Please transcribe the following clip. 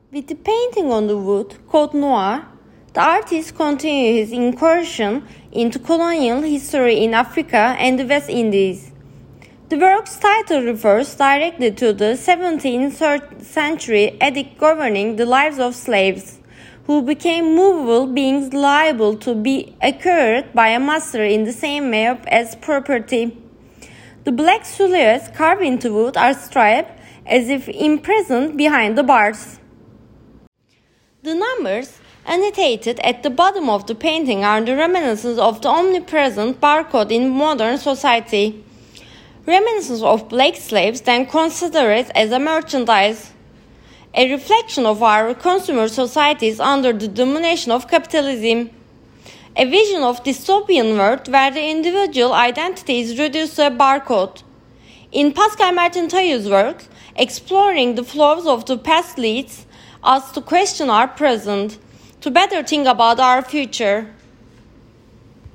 With the painting on the wood, called noir, the artist continued his incursion into colonial history in Africa and the West Indies. The work's title refers directly to the 17th century edict governing the lives of slaves, who became movable beings liable to be acquired by a master in the same way as property. The black silhouettes carved into wood are striped as if imprisoned behind the bars. The numbers annotated at the bottom of the painting are the reminiscences of the omnipresent barcode in modern society. Reminiscences of black slaves then considered as a merchandise, a reflection of our consumer societies under the domination of capitalism. A vision of dystopian world where the individual identity is reduced to a barcode. In Pascal Martin-Toy's work, exploring the flaws of the past leads us to question our present, to better think about our future.